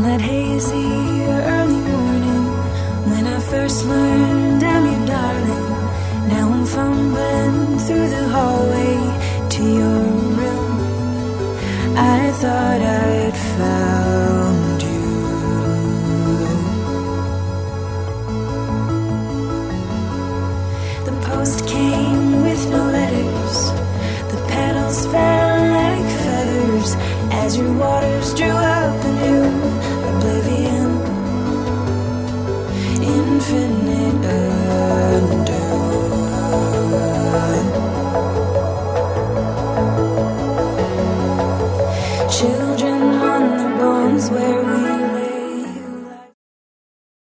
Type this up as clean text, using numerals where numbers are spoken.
that hazy early morning when I first learned I'm your darling. Now I'm fumbling through the hallway to your room. I thought I'd found